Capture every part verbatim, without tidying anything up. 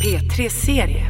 P tre-serie.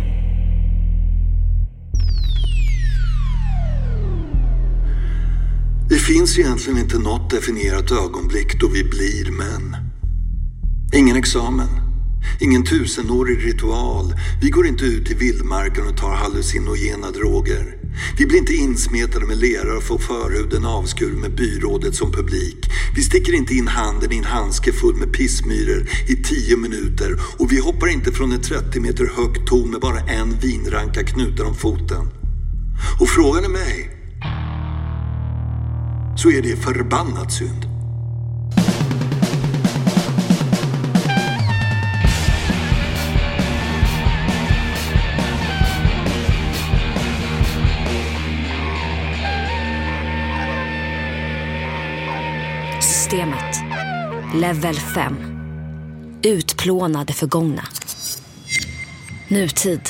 Det finns egentligen inte något definierat ögonblick då vi blir män. Ingen examen. Ingen tusenårig ritual. Vi går inte ut i vildmarken och tar hallucinogena droger. Vi blir inte insmetade med lera och får förhuden avskuren med byrådet som publik. Vi sticker inte in handen i en handske full med pissmyror i tio minuter. Och vi hoppar inte från ett trettio meter högt torn med bara en vinranka knuten om foten. Och frågan är mig, så är det förbannat synd. Systemet. Level fem. Utplånade förgångna. Nutid.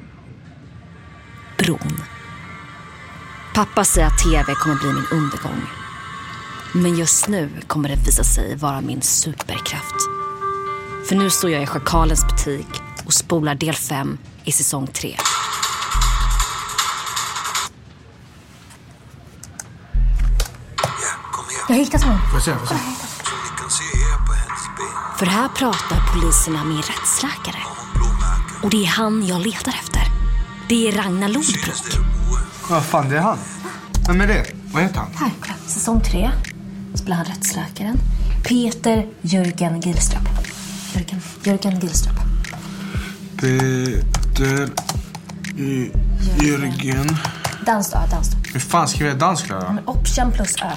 Bron. Pappa säger att tv kommer bli min undergång. Men just nu kommer det visa sig vara min superkraft. För nu står jag i Schakalens butik och spolar del fem i säsong tre. Jag hittar honom. Får jag se, får jag se. Som ni kan se här på hennes ben. För här pratar poliserna med rättsläkare. Och det är han jag letar efter. Det är Ragnar Lodbrok. Ja, fan, det är han. Vem är det? Vad heter han? Här, kolla. Säsong tre. Spelar han rättsläkaren. Peter Jörgen Gillströp. Jörgen, Jörgen Gillströp. Peter I, Jörgen. Dans då, dans då. Hur fan skriver jag dans, Klara? Men option plus ö.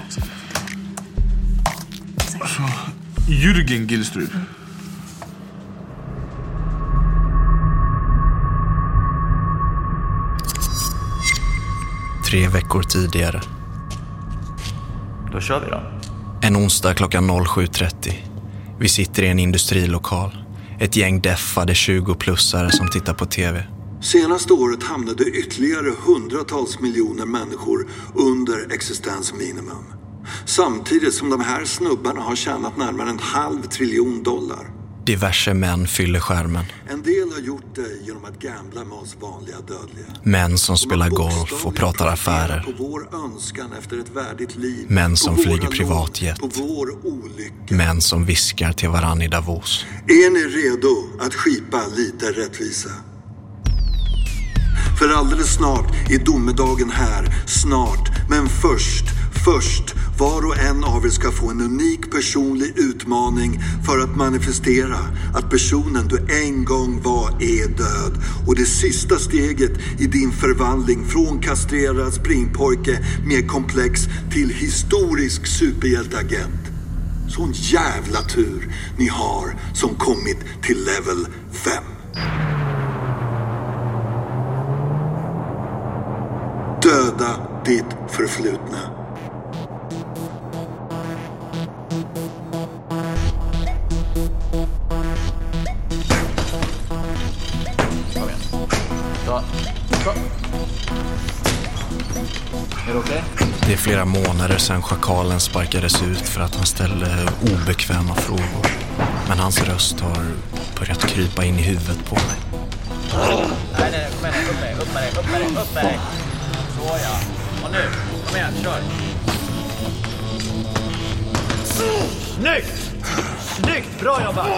Så, Jörgen Gillströp. Mm. Tre veckor tidigare. Då kör vi då. En onsdag klockan sju trettio. Vi sitter i en industrilokal. Ett gäng deffade tjugo-plussare som tittar på tv. Senaste året hamnade ytterligare hundratals miljoner människor under existensminimum. Samtidigt som de här snubbarna har tjänat närmare en halv triljon dollar. Diverse män fyller skärmen. En del har gjort det genom att gambla med oss vanliga dödliga. Män som spelar golf och pratar affärer. På vår önskan efter ett värdigt liv. Män som på flyger våra privatjet. På vår olycka. Män som viskar till varann i Davos. Är ni redo att skipa lite rättvisa? För alldeles snart är domedagen här. Snart, men först, först var och en av er ska få en unik personlig utmaning för att manifestera att personen du en gång var är död. Och det sista steget i din förvandling från kastrerad springpojke med komplex till historisk superhjälteagent. Sån jävla tur ni har som kommit till level fem. Döda ditt förflutna. Kom igen. Så. Så. Är det okej? Det är flera månader sedan Schakalen sparkades ut för att han ställde obekväma frågor. Men hans röst har börjat krypa in i huvudet på mig. Nej, nej, nej. Kom igen. Upp med dig, upp med dig, upp med dig, upp med dig. Så ja. Och nu, kom igen, kör. Snyggt! Snyggt, bra jobbat!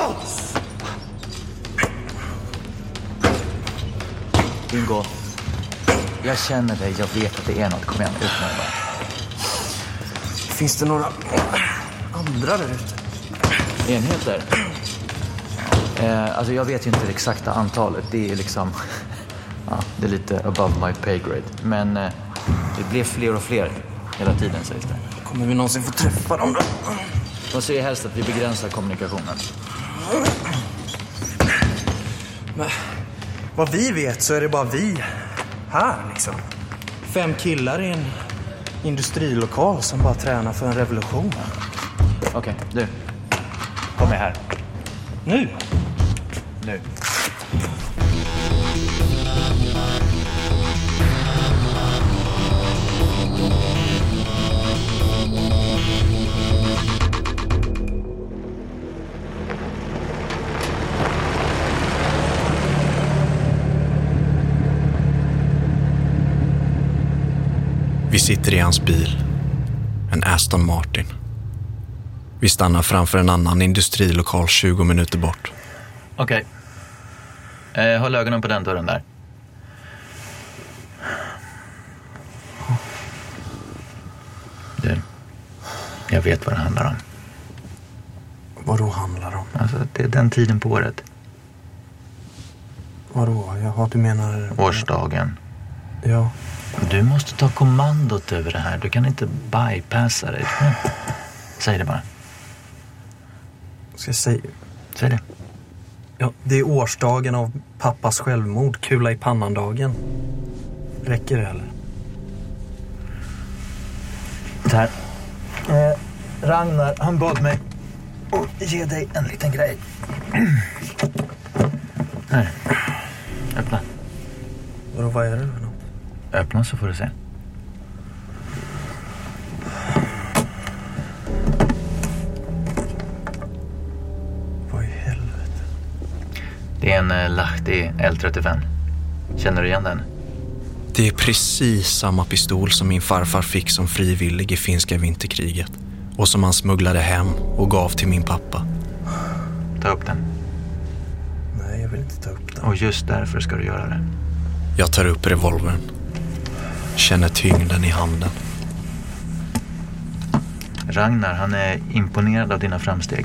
Bingo. Jag känner dig, jag vet att det är något. Kom igen, ut med dig bara. Finns det några andra där ute? Enheter? Eh, alltså jag vet ju inte det exakta antalet. Det är liksom... ja, det är lite above my pay grade. Men eh, det blir fler och fler hela tiden, sägs det. Kommer vi någonsin få träffa dem då? De säger helst att vi begränsar kommunikationen. Men vad vi vet så är det bara vi här liksom. Fem killar i en industrilokal som bara tränar för en revolution. Okej, okay, du. Kom med här. Nu? Nu. sitter i hans bil. En Aston Martin. Vi stannar framför en annan industrilokal tjugo minuter bort. Okej. Okay. Eh, håll ögonen på den dörren där. Du, jag vet vad det handlar om. Vad då handlar om? Alltså, det är den tiden på året. Vadå? Jaha, du menar... Årsdagen. Ja. Du måste ta kommandot över det här. Du kan inte bypassa dig. Säg det bara. Ska jag säga? Säg det. Ja, det är årsdagen av pappas självmord. Kula i pannan-dagen. Räcker det eller? Så här. Eh, Ragnar, han bad mig att ge dig en liten grej. Här. Öppna. Vadå, vad är det för något? Öppna så får du se. Vad i helvete? Det är en uh, Lahti L trettiofem. Känner du igen den? Det är precis samma pistol som min farfar fick som frivillig i finska vinterkriget. Och som han smugglade hem och gav till min pappa. Ta upp den. Nej, jag vill inte ta upp den. Och just därför ska du göra det. Jag tar upp revolvern. Känner tyngden i handen. Ragnar, han är imponerad av dina framsteg.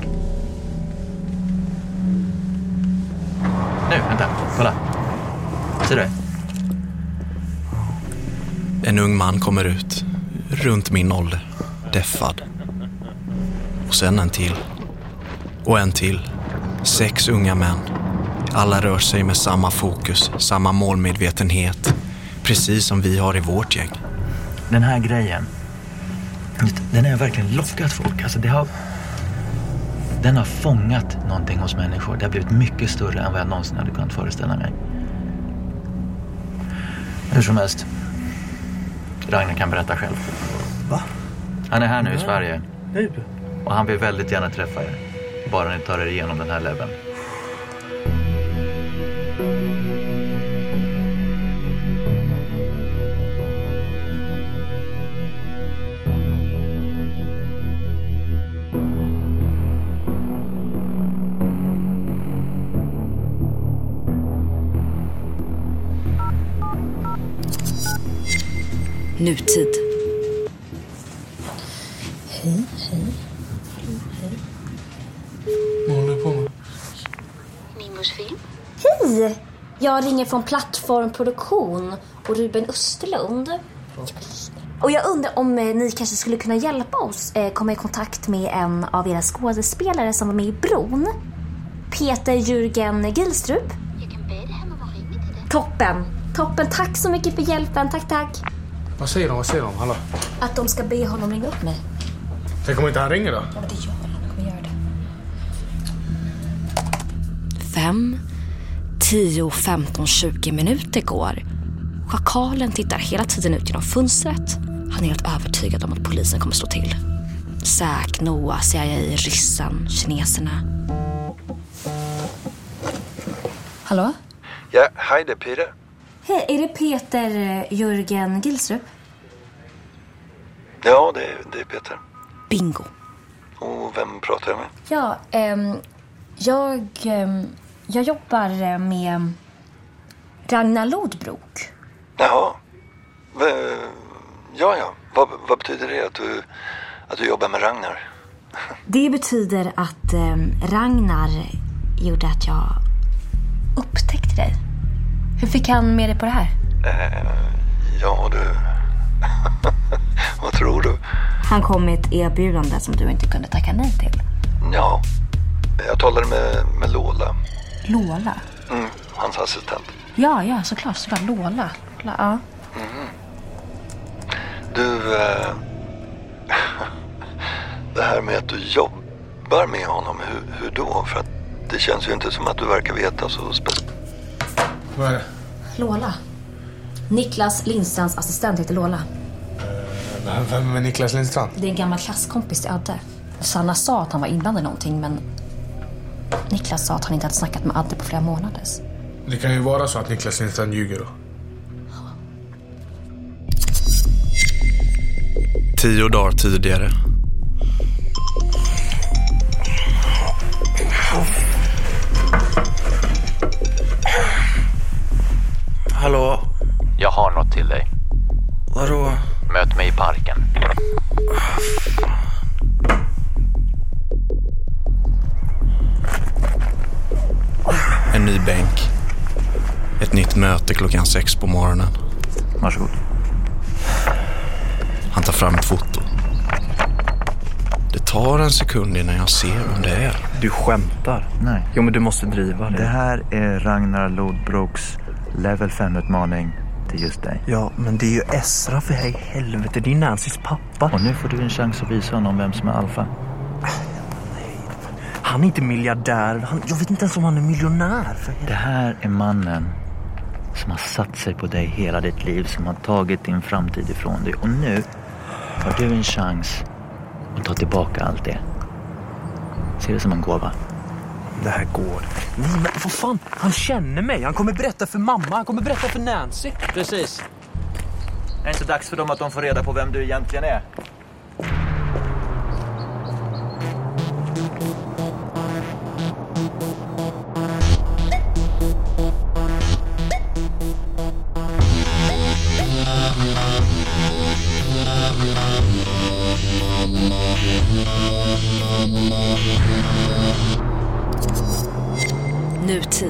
Nu, vänta, kolla. Ser du? En ung man kommer ut. Runt min ålder. Deffad. Och sen en till. Och en till. Sex unga män. Alla rör sig med samma fokus, samma målmedvetenhet. Precis som vi har i vårt gäng. Den här grejen, den har verkligen lockat folk. Alltså det har, den har fångat någonting hos människor. Det har blivit mycket större än vad jag någonsin hade kunnat föreställa mig. Hur som helst. Ragnar kan berätta själv. Va? Han är här nu i Sverige. Nu? Och han vill väldigt gärna träffa er. Bara ni tar er igenom den här leveln. Nutid. Hej, hej. Hej. Vad håller du på med? Nimbus film. Hej! Jag ringer från Plattform Produktion och Ruben Österlund. Och jag undrar om eh, ni kanske skulle kunna hjälpa oss eh, komma i kontakt med en av era skådespelare som var med i Bron. Peter Jürgen Gilstrup. Jag kan be det hem och vara rimligt i det. Toppen. Toppen. Tack så mycket för hjälpen. Tack, tack. Vad säger de? Vad säger de? Hallå? Att de ska be honom ringa upp mig. Tänk om inte han ringer då? Ja, det gör han. Han kommer göra det. Fem, tio, femton, tjugo minuter går. Schakalen tittar hela tiden ut genom fönstret. Han är helt övertygad om att polisen kommer slå till. Säk, Noah, C I A, ryssen, kineserna. Hallå? Ja, hej det är Peter. Hej, är det Peter Jürgen Gilstrup? Ja, det är, det är Peter. Bingo. Och vem pratar jag med? Ja, ehm, jag, ehm, jag jobbar med Ragnar Lodbrok. Jaha. V- ja, ja. Vad, vad betyder det att du, att du jobbar med Ragnar? Det betyder att ehm, Ragnar gjorde att jag upptäckte dig. Hur fick han med dig på det här? Eh, ja, du... vad tror du? Han kom med ett erbjudande som du inte kunde tacka nej till. Ja, jag talade med, med Lola. Lola? Mm, hans assistent. Ja, ja, såklart. såklart. Lola. Lola, ja. Mm. Du, eh, det här med att du jobbar med honom, hur, hur då? För att det känns ju inte som att du verkar veta så speciellt. Vad är det? Lola. Niklas Lindstrands assistent heter Lola. Uh, vem är Niklas Lindstrand? Det är en gammal klasskompis till Adde. Sanna sa att han var inblandad i någonting, men Niklas sa att han inte hade snackat med Adde på flera månader. Det kan ju vara så att Niklas Lindstrand ljuger då. Tio dagar tidigare. Hallå? Jag har något till dig. Vadå? Möt mig i parken. En ny bänk. Ett nytt möte klockan sex på morgonen. Varsågod. Han tar fram ett foto. Det tar en sekund innan jag ser vem det är. Du skämtar? Nej. Jo, men du måste driva det. Det här är Ragnar Lodbroks level fem-utmaning till just dig. Ja, men det är ju Esra för här i helvete. Det är Nancys pappa. Och nu får du en chans att visa honom vem som är alfa. Han är inte miljardär. Han, jag vet inte ens om han är miljonär. För det här är mannen som har satt sig på dig hela ditt liv. Som har tagit din framtid ifrån dig. Och nu har du en chans att ta tillbaka allt det. Se det som en gåva. Det här går. Nej, men vad fan? Han känner mig. Han kommer berätta för mamma. Han kommer berätta för Nancy. Precis. Är det inte dags för dem att de får reda på vem du egentligen är? Nutid.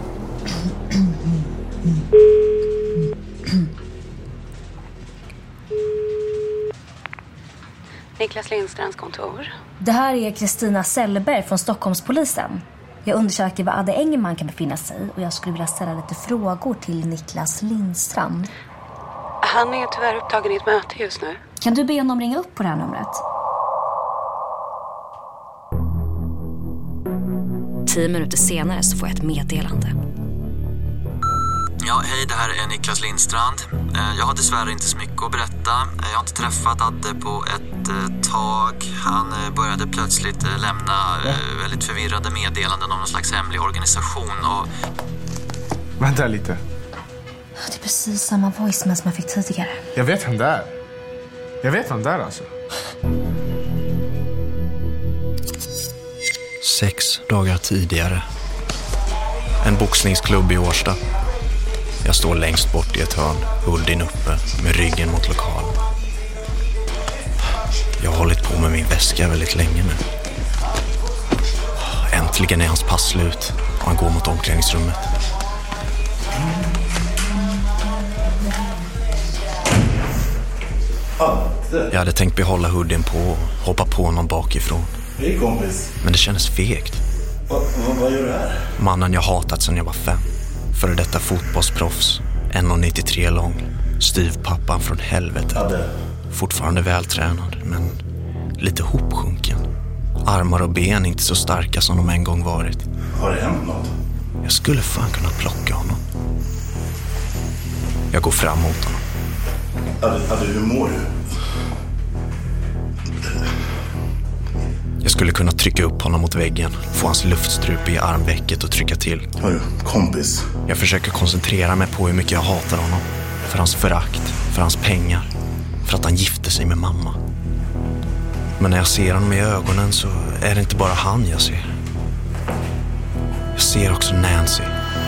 Niklas Lindstrands kontor. Det här är Kristina Sellberg från Stockholmspolisen. Jag undersöker var Adde Engelman kan befinna sig och jag skulle vilja ställa lite frågor till Niklas Lindstrand. Han är tyvärr upptagen i ett möte just nu. Kan du be honom ringa upp på det här numret? Tio minuter senare så får jag ett meddelande. Ja, hej, det här är Niklas Lindstrand. Jag har dessvärre inte så mycket att berätta. Jag har inte träffat Adde på ett tag. Han började plötsligt lämna väldigt förvirrade meddelanden om någon slags hemlig organisation. Och... Vänta lite. Det är precis samma voicemail som jag fick tidigare. Jag vet vem det är. Jag vet vem det är alltså. Sex dagar tidigare. En boxningsklubb i Årsta. Jag står längst bort i ett hörn, hoodien uppe, med ryggen mot lokalen. Jag har hållit på med min väska väldigt länge nu. Äntligen är hans pass slut och han går mot omklädningsrummet. Jag hade tänkt behålla hoodien på och hoppa på någon bakifrån. Hej kompis. Men det kändes fegt. Va, va, vad gör du här? Mannen jag hatat sedan jag var fem. Före detta fotbollsproffs. en komma nittiotre lång. Styvpappan från helvetet. Adde. Fortfarande vältränad, men lite hopsjunken. Armar och ben inte så starka som de en gång varit. Har det hänt något? Jag skulle fan kunna plocka honom. Jag går fram mot honom. Adde, Adde, hur mår du? Jag skulle kunna trycka upp honom mot väggen, få hans luftstrupe i armvecket och trycka till. Hörru, kompis. Jag försöker koncentrera mig på hur mycket jag hatar honom. För hans förakt, för hans pengar, för att han gifte sig med mamma. Men när jag ser honom i ögonen så är det inte bara han jag ser. Jag ser också Nancy.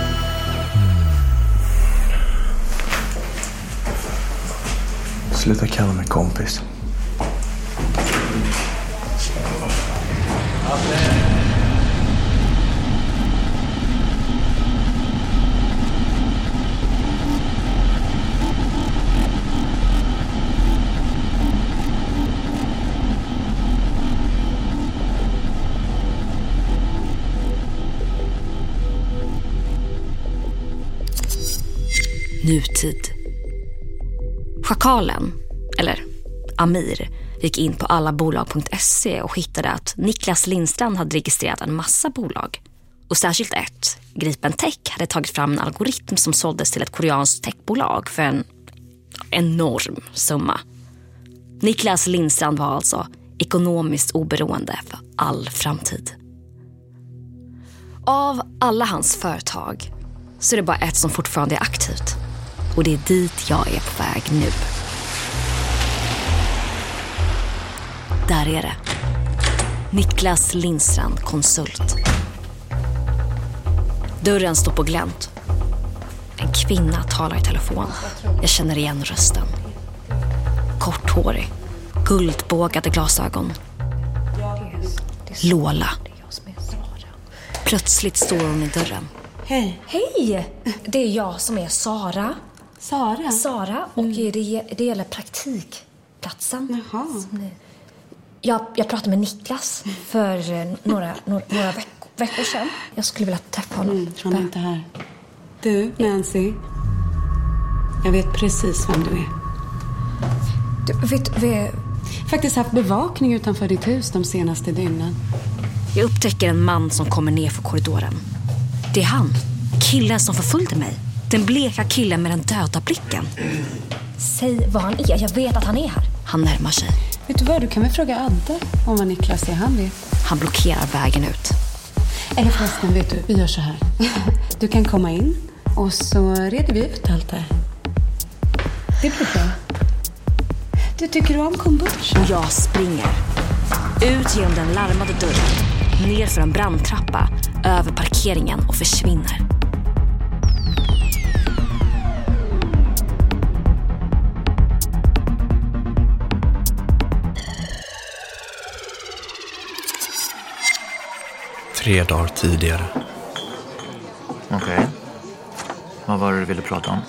Sluta kalla mig kompis. Nutid. Schakalen, eller Amir, gick in på allabolag punkt se och hittade att Niklas Lindstrand hade registrerat en massa bolag. Och särskilt ett, Gripen Tech, hade tagit fram en algoritm som såldes till ett koreanskt techbolag för en enorm summa. Niklas Lindstrand var alltså ekonomiskt oberoende för all framtid. Av alla hans företag så är det bara ett som fortfarande är aktivt. Och det är dit jag är på väg nu. Där är det. Niklas Lindstrand, konsult. Dörren står på glänt. En kvinna talar i telefon. Jag känner igen rösten. Korthårig, guldbågade glasögon. Lola. Plötsligt står hon i dörren. Hej. Hej! Det är jag som är Sara. Sara? Sara, och mm. det, det gäller praktikplatsen. Jaha. Jag, jag pratade med Niklas för några, några, några veck, veckor sedan. Jag skulle vilja träffa honom. Mm, han är inte här. Du, Nancy. Jag vet precis vem du är. Du, vet vi... Faktiskt haft bevakning utanför ditt hus de senaste dygnen. Jag upptäcker en man som kommer ner för korridoren. Det är han. Killen som förföljde mig. Den bleka killen med den döda blicken. Säg vad han är. Jag vet att han är här. Han närmar sig. Vet du vad? Du kan väl fråga Adde om vad Niklas är. Han vet. Han blockerar vägen ut. Eller förresten, vet du, vi gör så här. Du kan komma in och så reder vi ut allt där. Det blir bra. Du tycker du om kombucha? Jag springer. Ut genom den larmade dörren. Ner för en brandtrappa. Över parkeringen och försvinner. Tre dagar tidigare. Okej. Okay. Vad var det du ville prata om?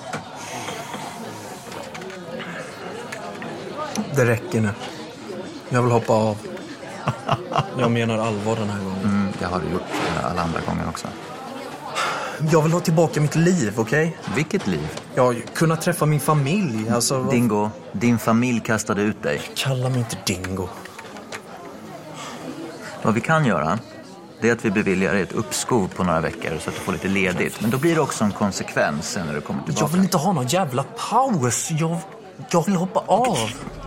Det räcker nu. Jag vill hoppa av. Jag menar allvar den här gången. Mm, det har du gjort alla andra gånger också. Jag vill ha tillbaka mitt liv, okej? Okay? Vilket liv? Ja, kunna träffa min familj. Alltså, vad... Dingo, din familj kastade ut dig. Kalla mig inte Dingo. Vad vi kan göra, det är att vi beviljar ett uppskov på några veckor så att du får lite ledigt. Men då blir det också en konsekvens sen när du kommer tillbaka. Jag vill inte ha någon jävla paus. Jag, jag vill hoppa av.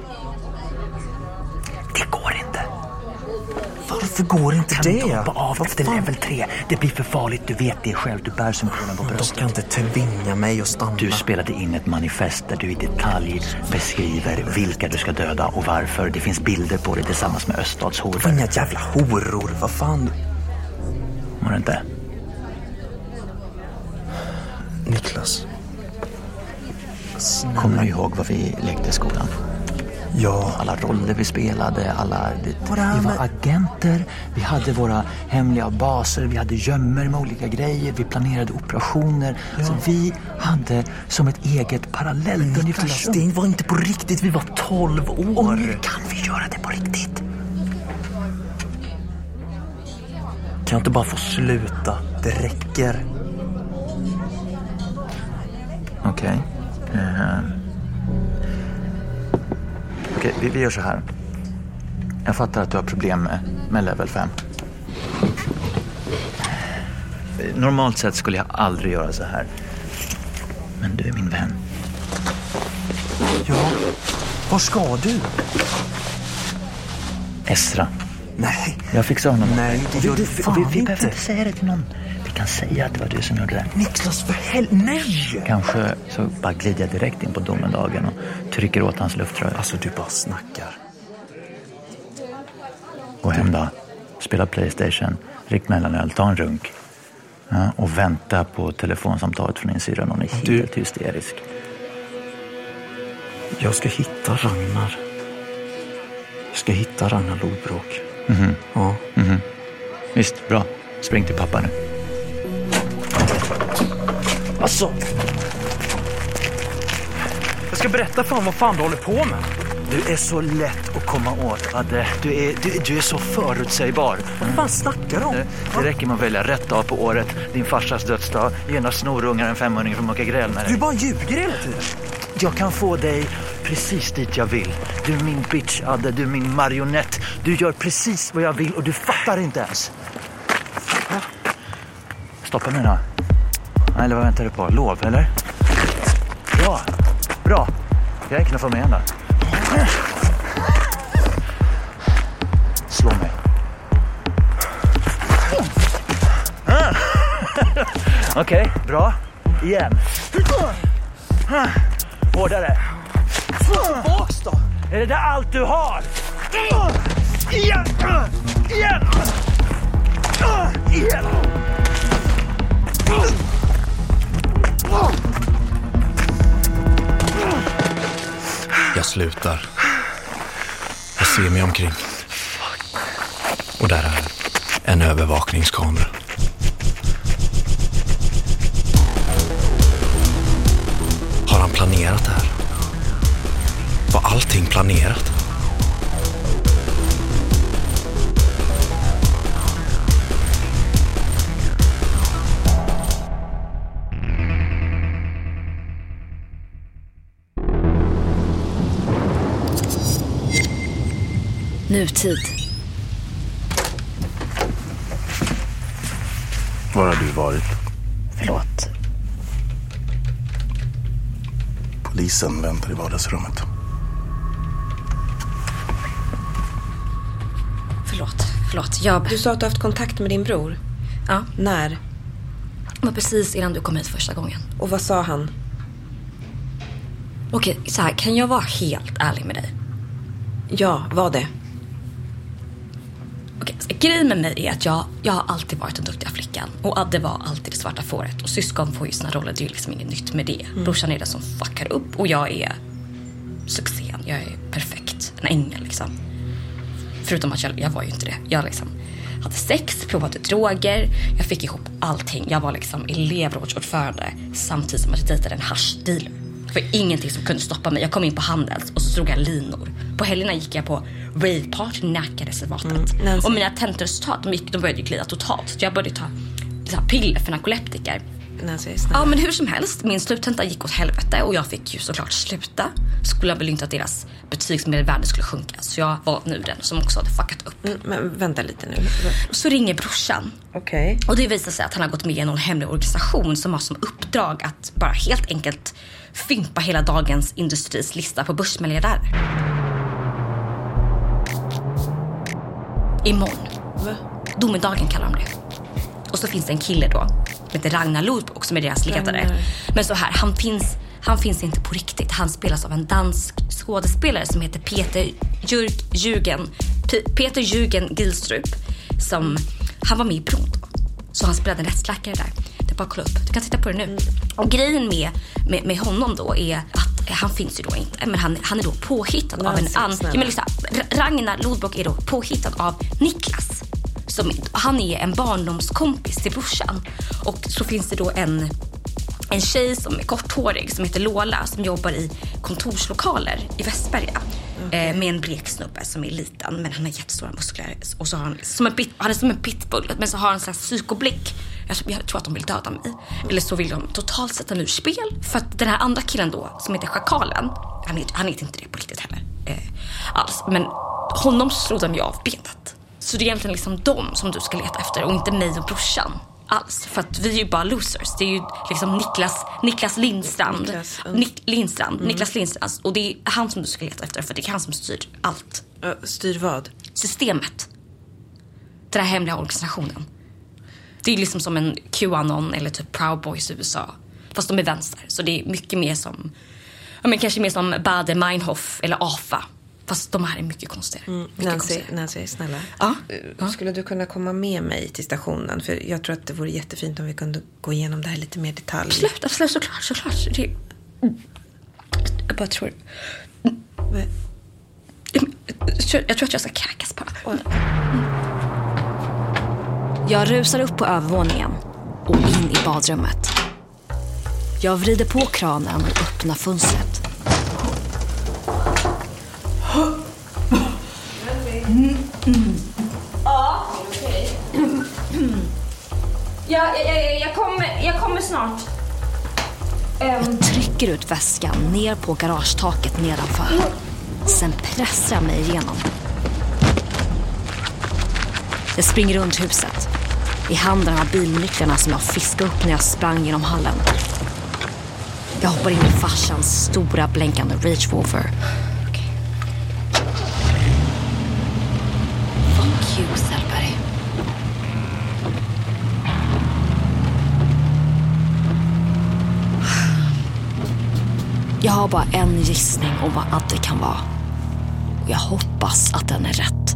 Det går inte. Varför går inte kan det? Kan du hoppa av efter level tre? Det blir för farligt, du vet det själv. Du bär symbolen på bröstet. De kan inte tvinga mig att stanna. Du spelade in ett manifest där du i detalj beskriver vilka du ska döda och varför. Det finns bilder på det tillsammans med öststatshoror. Inga jävla horor, vad fan? Var det inte? Niklas. Snälla. Kommer du ihåg vad vi lekte i skolan? Ja. Alla roller vi spelade, alla... Vi var agenter, vi hade våra hemliga baser, vi hade gömmer med olika grejer, vi planerade operationer. Ja. Så vi hade som ett eget parallelluniversum. Det var inte på riktigt, vi var tolv år. Och nu kan vi göra det på riktigt. Kan jag inte bara få sluta? Det räcker. Okej. Okay. Uh... Okej, vi, vi gör så här. Jag fattar att du har problem med, med level fem. Normalt sett skulle jag aldrig göra så här. Men du är min vän. Ja, var ska du? Esra. Nej. Jag fixar honom. Nej, det gör du fan vi, vi inte. behöver inte säga det till någon. Vi kan säga att det var du som gjorde det. Niklas, för helvete, nej! Kanske så bara glider jag direkt in på domendagen och trycker åt hans luftrör. Alltså, du bara snackar. Gå hem då. Spela PlayStation. Rikt mellanöl. Ta en runk. Ja, och vänta på telefonsamtalet från din syrra. Hon är helt du... hysterisk. Jag ska hitta Ragnar. Jag ska hitta Ragnar Lodbrok. Mhm. Ja. Mhm. Visst, bra. Spring till pappa nu. Alltså. Jag ska berätta för honom vad fan du håller på med. Du är så lätt att komma åt, Adde. Du är, du, du är så förutsägbar. Vad fan snackar du om? Det, det räcker med att välja rätt dag på året. Din farsas dödsdag. Gena snorungar en femhundring från Mucka Gräl med dig. Du bara ljuger hela tiden. Jag kan få dig precis dit jag vill. Du är min bitch, Adde. Du är min marionett. Du gör precis vad jag vill och du fattar inte ens. Stoppa mig då. Eller vad väntar du på? Lov, eller? Bra. Bra. Jag kan få med igen där. Slå mig. Okej, okay, bra. Igen. Hårdare. Slå tillbaks då. Är det där allt du har? Igen! Igen! Igen! Jag slutar. Jag ser mig omkring. Och där är en övervakningskamera. Har han planerat det här? Var allting planerat? Nutid. Var har du varit? Förlåt. Polisen väntar i vardagsrummet. Förlåt, förlåt. Jag... Du sa att du haft kontakt med din bror. Ja. När? Det var precis innan du kom hit första gången. Och vad sa han? Okej, så här, kan jag vara helt ärlig med dig? Ja, vad det? Okej, så grejen med mig är att jag, jag har alltid varit den duktiga flickan. Och Adde var alltid det svarta fåret. Och syskon får ju sina roller, det är ju liksom inget nytt med det. Mm. Brorsan är den som fuckar upp. Och jag är succén, jag är perfekt. En ängel liksom. Förutom att jag, jag var ju inte det. Jag liksom hade sex, provade droger. Jag fick ihop allting. Jag var liksom elevrådsordförande samtidigt som jag dejtade en hashdealer. Det var ingenting som kunde stoppa mig. Jag kom in på Handels och så drog jag linor. På helgerna gick jag på raveparty i Nackareservatet. Mm, och mina tentresultat, de, gick, de började glida totalt. Så jag började ta så piller för narkoleptiker. Nancy, ja, men hur som helst. Min sluttenta gick åt helvete och jag fick ju såklart sluta. Skulle jag väl inte att deras betygsmedelvärde skulle sjunka. Så jag var nu den som också hade fuckat upp. Mm, men vänta lite nu. Och så ringer brorsan. Okej. Okay. Och det visar sig att han har gått med i någon hemlig organisation som har som uppdrag att bara helt enkelt fimpa hela dagens industris lista på börsmiljardärer. Imorgon. Va? Domedagen kallar de det. Och så finns det en kille då som heter Ragnar Lodbrok som är deras ledare. Ragnar. Men så här, han finns, han finns inte på riktigt. Han spelas av en dansk skådespelare som heter Peter Jürg, Jürgen P- Peter Jürgen Gilstrup. Som, han var med i Bron då. Så han spelade en rättsläkare där. Det är bara att kolla upp. Du kan titta på det nu. Mm. Och grejen med, med, med honom då är att han finns ju då inte. Men han, han är då påhittad Nej, av en annan. Ja, men liksom, Ragnar Lodbrok är då påhittad av Niklas. Som, han är en barndomskompis till brorsan. Och så finns det då en, en tjej som är korthårig som heter Lola som jobbar i kontorslokaler i Västberga. Okay. Eh, med en bleksnubbe som är liten men han har jättestora muskler. Och så har han, som en pit, han är som en pitbull men så har han en slags psykoblick. Jag, jag tror att de vill döda mig. Eller så vill de totalt sätta mig ur spel. För att den här andra killen då som heter Schakalen, han är, han är inte det på riktigt heller. Eh, alls. Men honom slog de ju av benet. Så det är egentligen liksom dem som du ska leta efter och inte mig och brorsan alls. För att vi är ju bara losers. Det är ju liksom Niklas, Niklas Lindstrand. Niklas, mm. Nik, Lindstrand. Mm. Niklas Lindstrand. Och det är han som du ska leta efter för det är han som styr allt. Uh, styr vad? Systemet. Den här hemliga organisationen. Det är liksom som en QAnon eller typ Proud Boys i U S A. Fast de är vänster. Så det är mycket mer som, ja men kanske mer som Baader Meinhof eller A F A. Fast de här är mycket konstigare. Mm. Mycket Nancy, konstigare. Nancy, snälla. Ja? Uh, skulle du kunna komma med mig till stationen? För jag tror att det vore jättefint om vi kunde gå igenom det här lite mer i detalj. Absolut, absolut, såklart, såklart. Det... Jag bara tror... Va? Jag tror att jag ska kräkas bara. Mm. Jag rusar upp på övervåningen och in i badrummet. Jag vrider på kranen och öppnar fönstret. Mm. Mm. Ja, okej. Ja, jag, jag, kommer, jag kommer snart. Um. Jag trycker ut väskan ner på garagetaket nedanför. Sen pressar jag mig igenom. Jag springer runt huset. I handen har bilnycklarna som jag fiskade upp när jag sprang genom hallen. Jag hoppar in i farsans stora blänkande Range Rover. Okay. Fuck you, Sellberg. Jag har bara en gissning om vad Adde kan vara. Och jag hoppas att den är rätt.